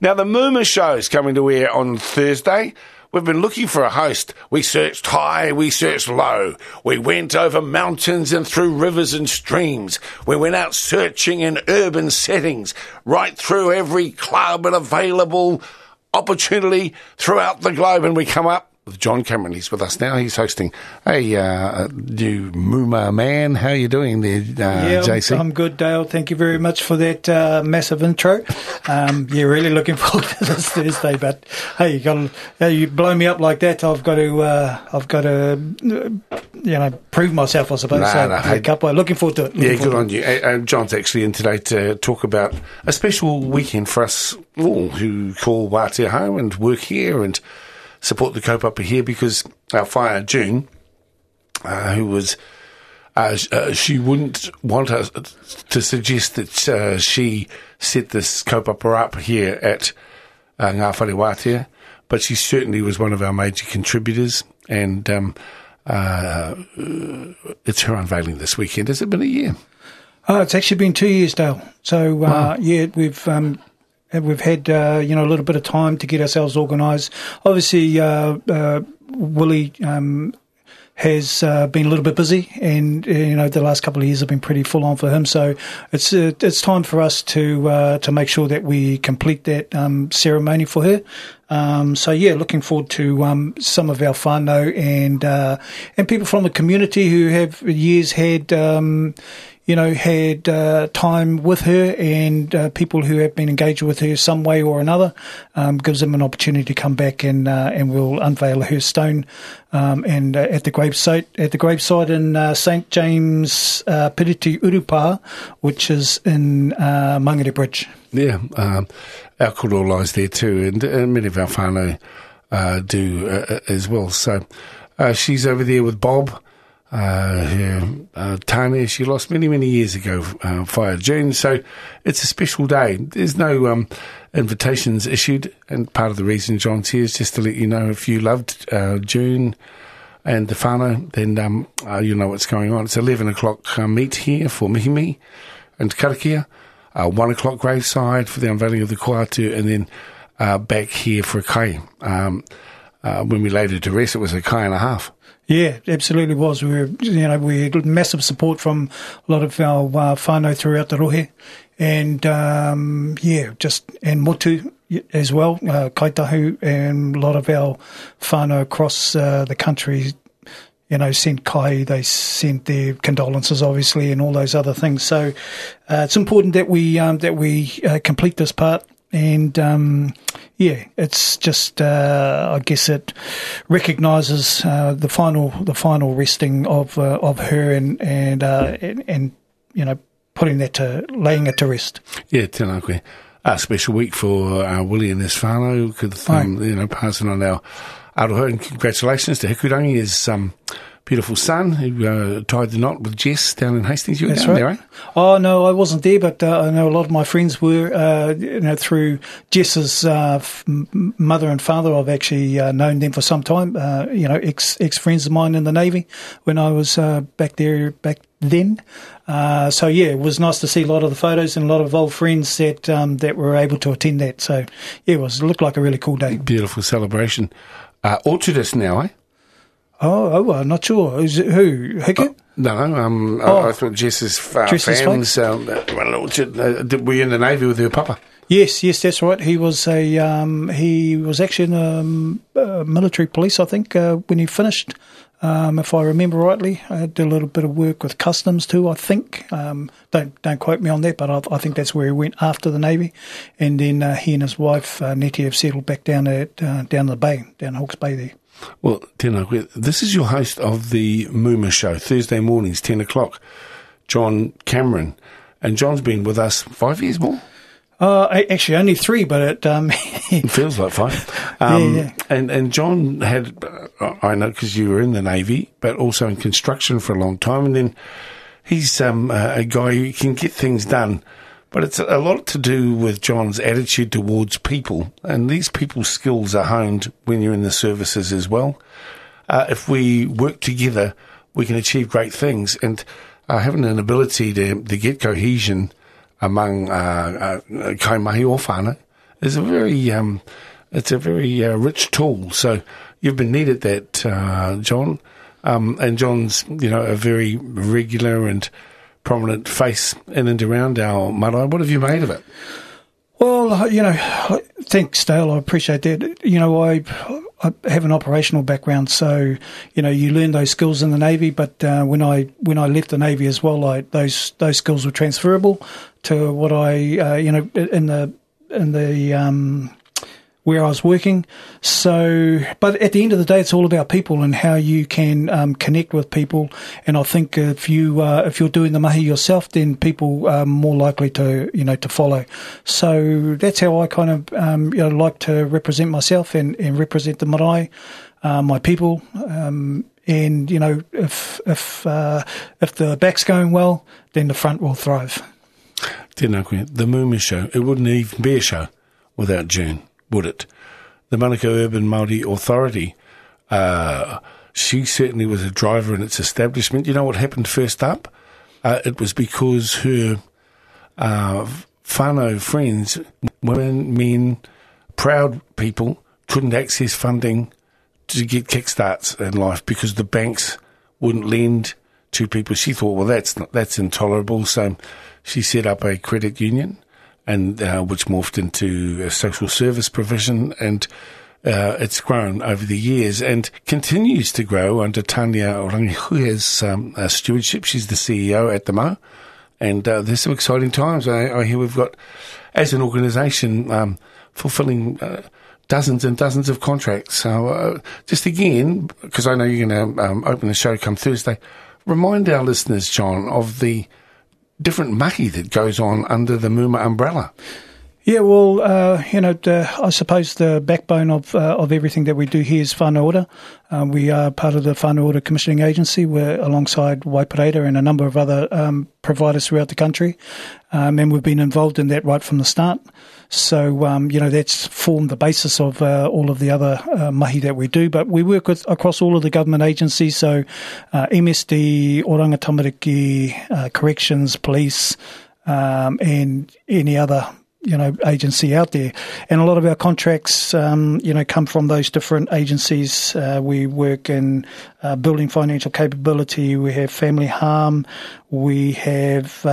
Now, the Mooma Show is coming to air on Thursday. We've been looking for a host. We searched high, we searched low. We went over mountains and through rivers and streams. We went out searching in urban settings, right through every club and available opportunity throughout the globe. And we come up with John Cameron. He's with us now. He's hosting a new Mooma Man. How are you doing there, JC? I'm good, Dale. Thank you very much for that massive intro. Really looking forward to this Thursday. But hey, you blow me up like that. I've got to prove myself, I suppose. Looking forward to it. Good on you. John's actually in today to talk about a special weekend for us all who call Wātea home and work here and support the kaupapa here, because our whaia June, who was, she wouldn't want us to suggest that she set this kaupapa up here at Ngā Whare Wātea, but she certainly was one of our major contributors, and it's her unveiling this weekend. Has it been a year? It's actually been 2 years, Dale. So, wow. We've had, a little bit of time to get ourselves organised. Obviously, Willie has been a little bit busy, and the last couple of years have been pretty full on for him. So it's time for us to make sure that we complete that ceremony for her. Looking forward to some of our whānau and people from the community who have years had time with her, and people who have been engaged with her some way or another, gives them an opportunity to come back and we'll unveil her stone and at the gravesite in St James Piriti Urupa, which is in Mangere Bridge. Yeah, our koro lies there too, and many of our whānau do as well. So she's over there with Bob. Tania, she lost many years ago, via June, so it's a special day. There's no invitations issued, and part of the reason John's here is just to let you know, if you loved June and the whānau, then you know what's going on. It's 11 o'clock meet here for Mihimi and Karakia, 1 o'clock graveside for the unveiling of the koatu, and then back here for a kai. When we laid her to rest, it was a kai and a half. Yeah, absolutely was. We had massive support from a lot of our whānau throughout the rohe, and and motu as well, kaitahu, and a lot of our whānau across the country, sent kai, they sent their condolences, obviously, and all those other things. So it's important that we complete this part. And it's just I guess it recognises the final resting of her and laying it to rest. Yeah, tēnā koe. A special week for Willie and his whānau. Passing on our aroha, and congratulations to Hikurangi, his beautiful son, who tied the knot with Jess down in Hastings. You were down there, right? Oh, no, I wasn't there, but I know a lot of my friends were, through Jess's mother and father. I've actually known them for some time, ex-friends of mine in the Navy when I was back then. It was nice to see a lot of the photos and a lot of old friends that were able to attend that. So, yeah, it looked like a really cool day. Beautiful celebration. Orchardist now, eh? Oh, I'm not sure. Is it who? Hickett? I thought Jess's fans run an orchard. Were you in the Navy with her papa? Yes, that's right. He was he was actually in military police, I think, when he finished. If I remember rightly, I did a little bit of work with customs too, I think. Don't quote me on that, but I think that's where he went after the Navy. And then he and his wife, Nettie, have settled back down the bay, down Hawke's Bay there. Well, tēnā koe. This is your host of the Mooma Show, Thursday mornings, 10 o'clock, John Cameron. And John's been with us 5 years more? Actually, only 3, but it feels like 5. Yeah. And John had, I know because you were in the Navy, but also in construction for a long time. And then he's a guy who can get things done. But it's a lot to do with John's attitude towards people, and these people's skills are honed when you're in the services as well. If we work together, we can achieve great things, and having an ability to get cohesion among kai mahi o whānau is a very rich tool. So you've been needed that, John. And John's, a very regular and prominent face in and around our marae. What have you made of it? Well, thanks, Dale. I appreciate that. I have an operational background, so you learn those skills in the Navy. But when I left the Navy as well, those skills were transferable to what I in the where I was working. So, but at the end of the day, it's all about people and how you can connect with people. And I think if you're doing the mahi yourself, then people are more likely to follow. So that's how I kind of like to represent myself and represent the marae, my people. And if the back's going well, then the front will thrive. Tēnā koe. The Moomer Show, it wouldn't even be a show without June, would it? The Manukau Urban Māori Authority, she certainly was a driver in its establishment. You know what happened first up? It was because her whānau friends, women, men, proud people, couldn't access funding to get kickstarts in life because the banks wouldn't lend to people. She thought, well, that's intolerable. So she set up a credit union, and which morphed into a social service provision, and it's grown over the years and continues to grow under Tania Rangihuia's stewardship. She's the CEO at the Mo, and there's some exciting times. I hear we've got, as an organisation, fulfilling dozens and dozens of contracts. So just again, because I know you're going to open the show come Thursday, remind our listeners, John, of the different mahi that goes on under the Muma umbrella. Yeah, well, I suppose the backbone of everything that we do here is whānau ora. We are part of the whānau ora commissioning agency. We're alongside Waipareta and a number of other providers throughout the country, and we've been involved in that right from the start. So, that's formed the basis of all of the other mahi that we do. But we work across all of the government agencies, so MSD, Oranga Tamariki, Corrections, Police, and any other agency out there. And a lot of our contracts, come from those different agencies. We work in building financial capability. We have family harm. We have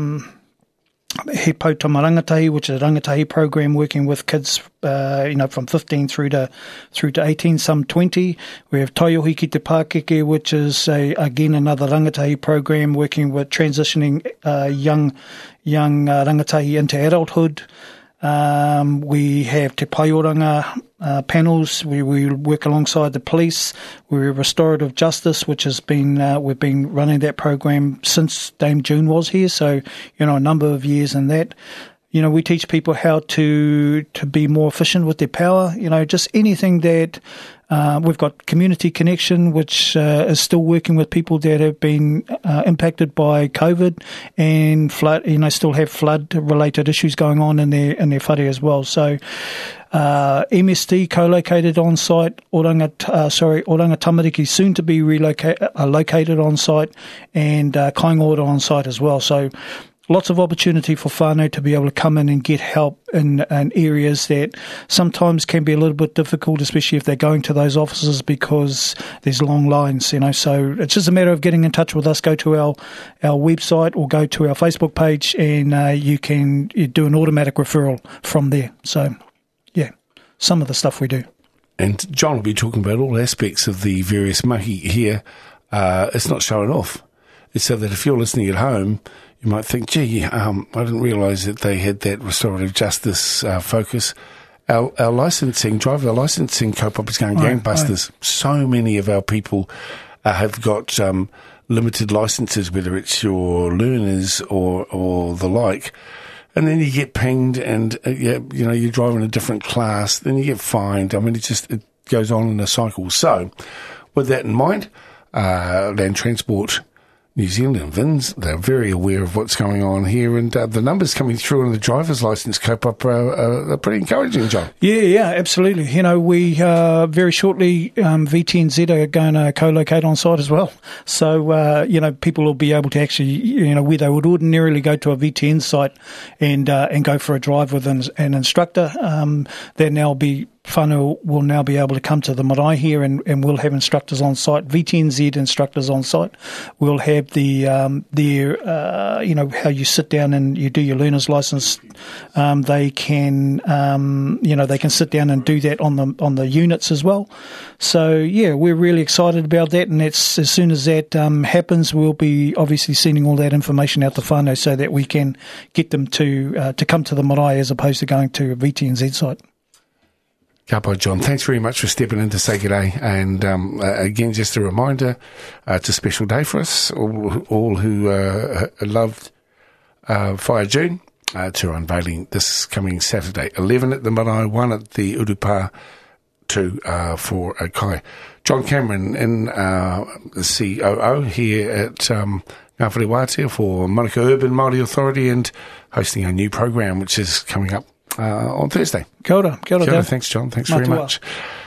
He Pautama Rangatahi, which is a rangatahi program working with kids, from 15 through to 18, some 20. We have Taiohi Ki Te Pākeke, which is again another rangatahi program working with transitioning young rangatahi into adulthood. We have Te Paioranga panels. We work alongside the police. We're restorative justice, which has been we've been running that program since Dame June was here. So a number of years in that. We teach people how to be more efficient with their power. Just anything that we've got Community Connection, which is still working with people that have been impacted by COVID and flood. Still have flood-related issues going on in their whare as well. So MSD co-located on site. Oranga Tamariki soon to be located on site, and Kaingaora on site as well. So lots of opportunity for whānau to be able to come in and get help in areas that sometimes can be a little bit difficult, especially if they're going to those offices because there's long lines, So it's just a matter of getting in touch with us. Go to our website or go to our Facebook page, and you do an automatic referral from there. So, yeah, some of the stuff we do. And John will be talking about all aspects of the various mahi here. It's not showing off. It's so that if you're listening at home, you might think, gee, I didn't realise that they had that restorative justice focus. Our driver licensing kaupapa is going gangbusters. Right. So many of our people have got limited licences, whether it's your learners or the like. And then you get pinged and, you're driving a different class, then you get fined. I mean, it goes on in a cycle. So, with that in mind, Land Transport New Zealand VINs, they're very aware of what's going on here, and the numbers coming through on the driver's licence cope-up are pretty encouraging, John. Yeah, absolutely. We very shortly, VTNZ are going to co-locate on site as well. So, people will be able to actually, where they would ordinarily go to a VTN site and go for a drive with an instructor, whānau will now be able to come to the marae here, and we'll have instructors on site, VTNZ instructors on site. We'll have how you sit down and you do your learner's license. They can sit down and do that on the units as well. So yeah, we're really excited about that, and that's, as soon as that happens, we'll be obviously sending all that information out to whānau so that we can get them to come to the marae as opposed to going to a VTNZ site. Ka pai, John. Thanks very much for stepping in to say good day. And again, just a reminder, it's a special day for us, all who loved Whaia June, to unveiling this coming Saturday, 11 at the Marae, 1 at the Urupā, 2 for Kai. John Cameron, in the COO here at Ngā Whare Wātea for Manukau Urban Māori Authority, and hosting a new program which is coming up on Thursday. Kia ora. Kia ora. Thanks, John. Thanks very much.